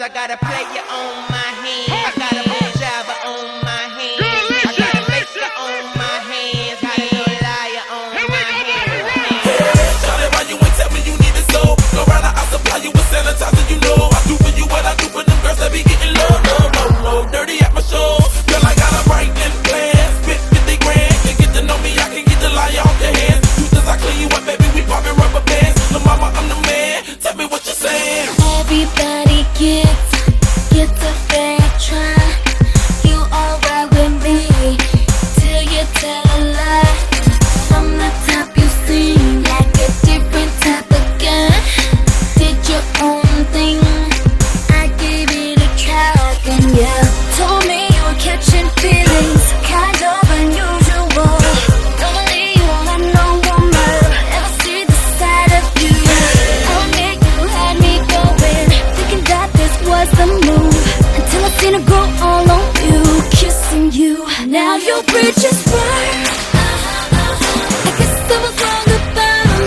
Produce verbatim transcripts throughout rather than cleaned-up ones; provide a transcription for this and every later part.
I got a player on my hand. I got a blue jabber on my hand. I got a faker on my hands. Got a little liar on my hands. Charlie, why you ain't tell me you need it so? Go round, I'll supply you with sanitizer, you know. I do for you what I do for them girls that be getting low, low, low, low. Dirty at my show. Girl, I got a bright and plan. Spit fifty grand. You get to know me, I can get the liar off your hands. Truth is I clean you up, baby, we poppin' rubber bands. Lil' mama, I'm the man. Tell me what you're saying. Everybody gets, gets a fair try. You alright with me till you tell a lie. From the top you seem like a different type of guy. Did your own thing, I gave it a try. And you told me you were catching feelings, kind of unusual. Normally you let no woman ever see the side of you. I'll make you had me going, thinking that this was the move, until I seen it grow all on you, kissing you. Now your bridge is burned. I guess I was wrong about him.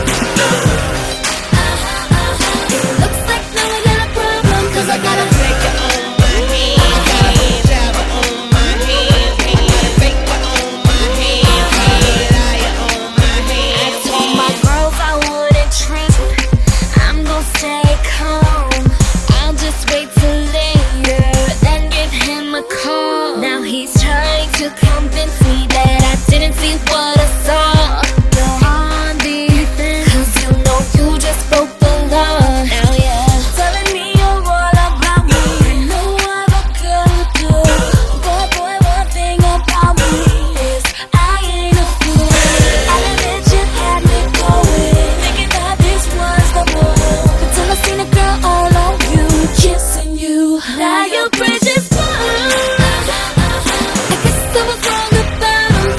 It looks like now I got a problem, cause I got a Player on my hand. Got a blue jabber on my hand. Got a faker on my hand. Got a liar on my hand. I told my girls I wouldn't trip. I'm gon' stay calm. I'll just wait till later, then give him a call. Now he's trying to convince me that I didn't see what I saw. You're on defense, cause you know you just broke the law. Now yeah, telling me you're all about me. You know what I could do. But boy, one thing about me is I ain't a fool. I'll admit you had me going, thinking that this was the move, until I seen a girl all on you, kissing you. Now your bridge is burned. I guess I was wrong about him.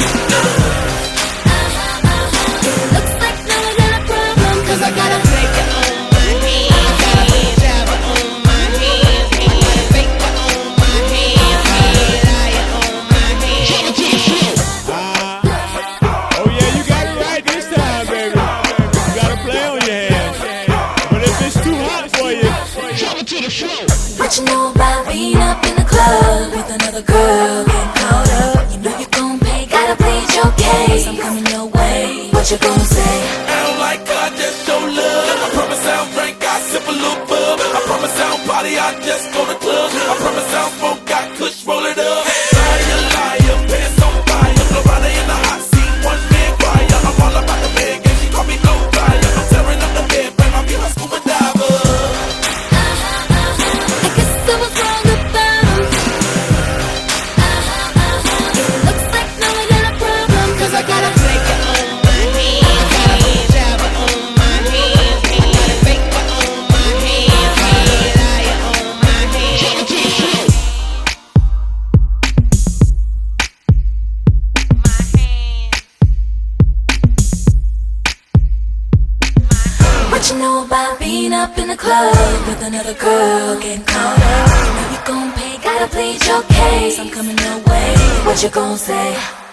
It looks like now I got a problem, cause I got a Player on my hand. Got a blue jabber on my hand. Got a faker on my hand. Got a liar on my hand. Oh yeah, you got it right this time, baby. You got a play on your hands. But if it's too hot for you, come to the show. What you know about being up in the club with another girl, getting caught up? You know you gon' pay, gotta plead your case. I'm coming your way. What you gon' say? I don't like God, just show love. I promise I don't drink, I sip a little bub. I promise I don't party, I just go to club. I promise I don't smoke, got kush, roll it up. Liar, liar, pants on fire. Loretta in the hot seat, one man fire. I'm all about the bed game, she call me no fire. I'm tearing up the bed, bring my girl a scuba diver. I guess I was wrong about him. It looks like now I got a problem, cause I got a Player on my hand. Got a blue jabber on my hand. Got a faker on my hand. Got a liar on my hand. My hand. What you know about being up in the club with another girl, getting caught up? You know you gon' pay, gotta plead your case. I'm coming your way. What you gon' say?